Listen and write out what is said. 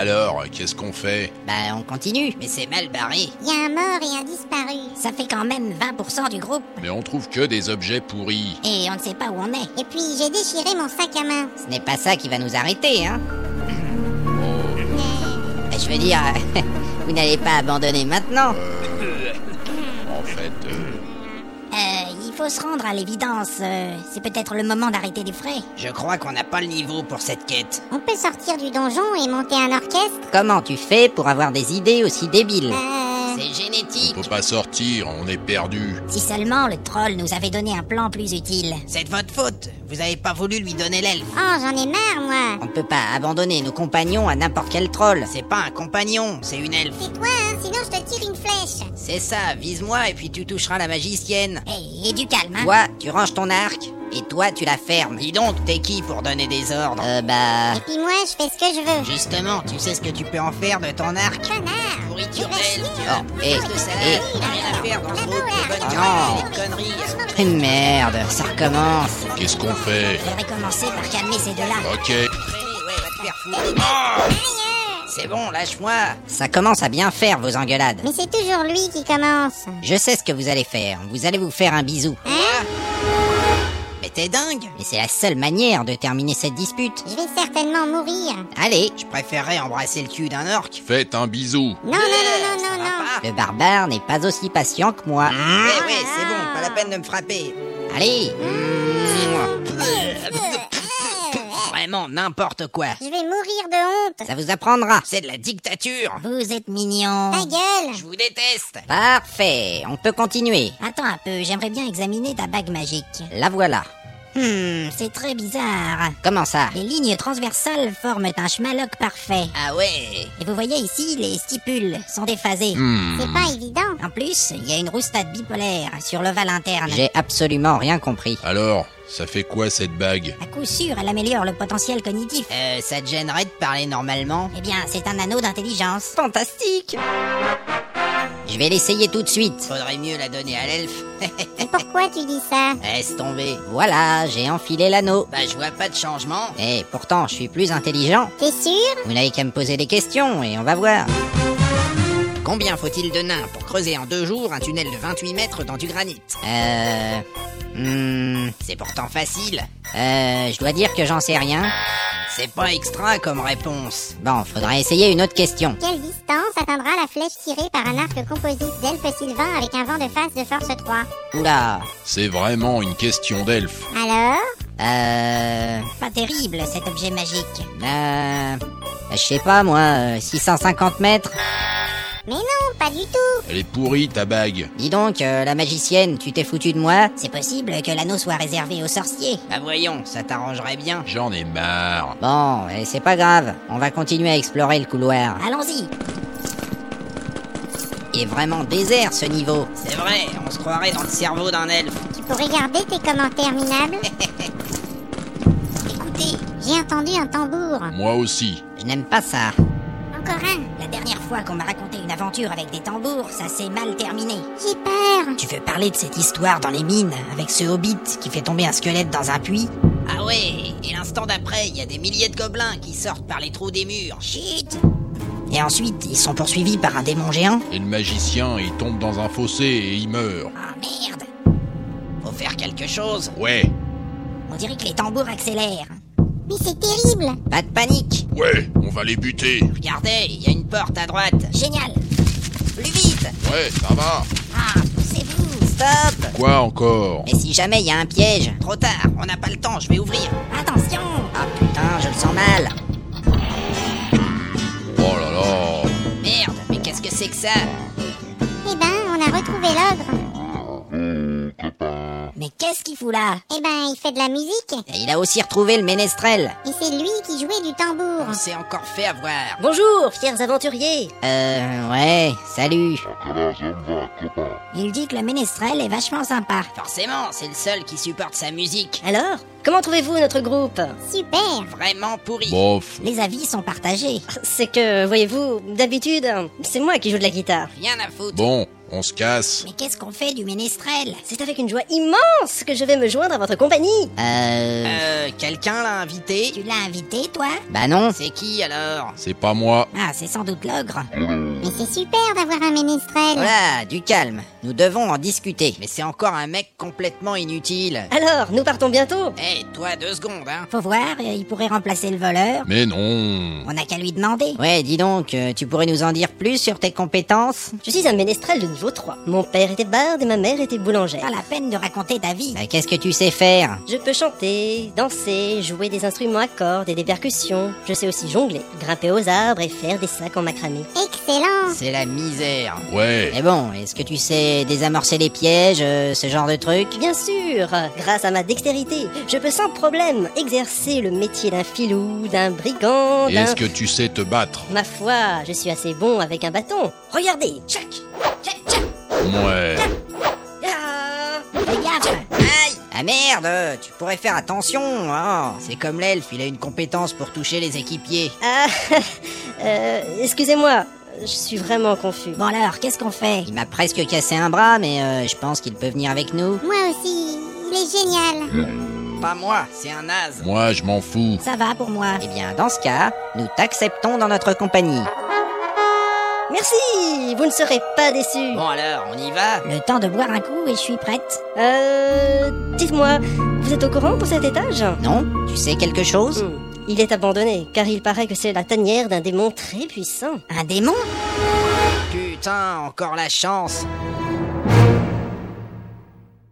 Alors, qu'est-ce qu'on fait? Bah, on continue, mais c'est mal barré. Il y a un mort et un disparu. Ça fait quand même 20% du groupe. Mais on trouve que des objets pourris. Et on ne sait pas où on est. Et puis j'ai déchiré mon sac à main. Ce n'est pas ça qui va nous arrêter, hein. Je veux dire, vous n'allez pas abandonner maintenant. En fait, Il faut se rendre à l'évidence. C'est peut-être le moment d'arrêter les frais. Je crois qu'on n'a pas le niveau pour cette quête. On peut sortir du donjon et monter un orchestre. Comment tu fais pour avoir des idées aussi débiles? C'est génétique. on peut pas sortir, on est perdu. Si seulement le troll nous avait donné un plan plus utile. C'est de votre faute. Vous avez pas voulu lui donner l'elfe. Oh, j'en ai marre, moi. On peut pas abandonner nos compagnons à n'importe quel troll. C'est pas un compagnon, c'est une elfe. C'est toi, hein, sinon je te tire une flèche. C'est ça, vise-moi et puis tu toucheras la magicienne. Et du calme, hein. Toi, tu ranges ton arc. Et toi, tu la fermes. Dis donc, t'es qui pour donner des ordres? Et puis moi, je fais ce que je veux. Justement, tu sais ce que tu peux en faire de ton arc? Connard. Pourriture Tu vas chier. d'elfe, tu vas plus de salade, t'as rien à faire dans ce groupe de bonnes Oh. graines et de conneries. Merde, ça recommence. Qu'est-ce qu'on fait? Faudrait commencer par calmer ces deux-là. Ok. Ouais, va te faire foutre. C'est bon, lâche-moi. Ça commence à bien faire, vos engueulades. Mais c'est toujours lui qui commence. Je sais ce que vous allez faire. Vous allez vous faire un bisou. Hein? Mais t'es dingue. Mais c'est la seule manière de terminer cette dispute. Je vais certainement mourir. Allez, je préférerais embrasser le cul d'un orc. Faites un bisou. Non, non, non, non, non, non. Le barbare n'est pas aussi patient que moi. ouais, c'est bon, pas la peine de me frapper. Allez. Vraiment n'importe quoi. Je vais mourir de honte. Ça vous apprendra. C'est de la dictature. Vous êtes mignons. Ta gueule. Je vous déteste. Parfait, on peut continuer. Attends un peu, j'aimerais bien examiner ta bague magique. La voilà. C'est très bizarre. Comment ça? Les lignes transversales forment un schmalloc parfait. Ah ouais. Et vous voyez ici, les stipules sont déphasées. C'est pas évident. En plus, il y a une roustade bipolaire sur l'ovale interne. J'ai absolument rien compris. Alors, ça fait quoi cette bague? À coup sûr, elle améliore le potentiel cognitif. Ça te gênerait de parler normalement? Eh bien, c'est un anneau d'intelligence. Fantastique. Je vais l'essayer tout de suite. Faudrait mieux la donner à l'elfe. Et pourquoi tu dis ça? Laisse tomber. Voilà, j'ai enfilé l'anneau. Bah, je vois pas de changement. Et pourtant, je suis plus intelligent. T'es sûr? Vous n'avez qu'à me poser des questions et on va voir. Combien faut-il de nains pour creuser en 2 jours un tunnel de 28 mètres dans du granit? C'est pourtant facile. Je dois dire que j'en sais rien. C'est pas extra comme réponse. Bon, faudra essayer une autre question. Quelle distance atteindra la flèche tirée par un arc composite d'elfe sylvain avec un vent de face de force 3? Oula. C'est vraiment une question d'elfe. Alors? Pas terrible, cet objet magique. Je sais pas moi, 650 mètres. Mais non, pas du tout. Elle est pourrie ta bague. Dis donc, la magicienne, tu t'es foutu de moi? C'est possible que l'anneau soit réservé aux sorciers. Bah voyons, ça t'arrangerait bien. J'en ai marre. Bon, c'est pas grave, on va continuer à explorer le couloir. Allons-y. Il est vraiment désert ce niveau. C'est vrai, on se croirait dans le cerveau d'un elfe. Tu pourrais garder tes commentaires minables? Écoutez, J'ai entendu un tambour. Moi aussi. Je n'aime pas ça. encore un. La dernière fois qu'on m'a raconté une aventure avec des tambours, ça s'est mal terminé. J'ai peur. Tu veux parler de cette histoire dans les mines, avec ce hobbit qui fait tomber un squelette dans un puits? Ah ouais, et l'instant d'après, il y a des milliers de gobelins qui sortent par les trous des murs. Chut. Et ensuite, ils sont poursuivis par un démon géant. Et le magicien, il tombe dans un fossé et il meurt. Ah merde. Faut faire quelque chose. Ouais, On dirait que les tambours accélèrent. Mais c'est terrible. Pas de panique. ouais, on va les buter. Regardez, il y a une porte à droite. Génial. Plus vite. Ouais, ça va. Ah, poussez-vous. Stop. Quoi encore? Et si jamais il y a un piège? Trop tard, on n'a pas le temps, je vais ouvrir. Attention. Ah putain, je le sens mal. Oh là là. Merde, mais qu'est-ce que c'est que ça? Eh ben, on a retrouvé l'ogre. Mais qu'est-ce qu'il fout là? Eh ben, il fait de la musique. Et il a aussi retrouvé le ménestrel. Et c'est lui qui jouait du tambour. On s'est encore fait avoir. Bonjour, fiers aventuriers. Ouais, salut. Il dit que le ménestrel est vachement sympa. Forcément, c'est le seul qui supporte sa musique. Alors, comment trouvez-vous notre groupe? Super. Vraiment pourri. Bof. Les avis sont partagés. C'est que, voyez-vous, d'habitude, c'est moi qui joue de la guitare. Rien à foutre. Bon, On se casse. Mais qu'est-ce qu'on fait du ménestrel? C'est avec une joie immense que je vais me joindre à votre compagnie. Quelqu'un l'a invité? Tu l'as invité, toi? Bah non. C'est qui alors? C'est pas moi. Ah, c'est sans doute l'ogre. Mais c'est super d'avoir un ménestrel. Voilà, du calme. Nous devons en discuter. Mais c'est encore un mec complètement inutile. Alors, nous partons bientôt. Eh, toi, 2 secondes, hein. Faut voir, il pourrait remplacer le voleur. Mais non. On n'a qu'à lui demander. Ouais, dis donc, tu pourrais nous en dire plus sur tes compétences? Je suis un ménestrel de niveau 3. Mon père était barde et ma mère était boulangère. Pas la peine de raconter ta vie. Bah, qu'est-ce que tu sais faire? Je peux chanter, danser, jouer des instruments à cordes et des percussions. Je sais aussi jongler, grimper aux arbres et faire des sacs en macramé. Excellent. C'est la misère. Ouais. Mais bon, est-ce que tu sais désamorcer les pièges, ce genre de truc? Bien sûr, grâce à ma dextérité, je peux sans problème exercer le métier d'un filou, d'un brigand, Et d'un... est-ce que tu sais te battre? Ma foi, je suis assez bon avec un bâton. Regardez, tchac, tchac, tchac. Ouais. Ah. Fais gaffe. Aïe! Ah merde, tu pourrais faire attention, hein. C'est comme l'elfe, il a une compétence pour toucher les équipiers. Ah, excusez-moi, je suis vraiment confus. Bon alors, qu'est-ce qu'on fait? Il m'a presque cassé un bras, mais je pense qu'il peut venir avec nous. Moi aussi. Il est génial. Pas moi, c'est un naze. Moi, je m'en fous. Ça va pour moi. Eh bien, dans ce cas, nous t'acceptons dans notre compagnie. Merci, vous ne serez pas déçus. Bon alors, on y va? Le temps de boire un coup et je suis prête. Dites-moi, vous êtes au courant pour cet étage? Non? Tu sais quelque chose? Il est abandonné, car il paraît que c'est la tanière d'un démon très puissant. Un démon? Putain, encore la chance.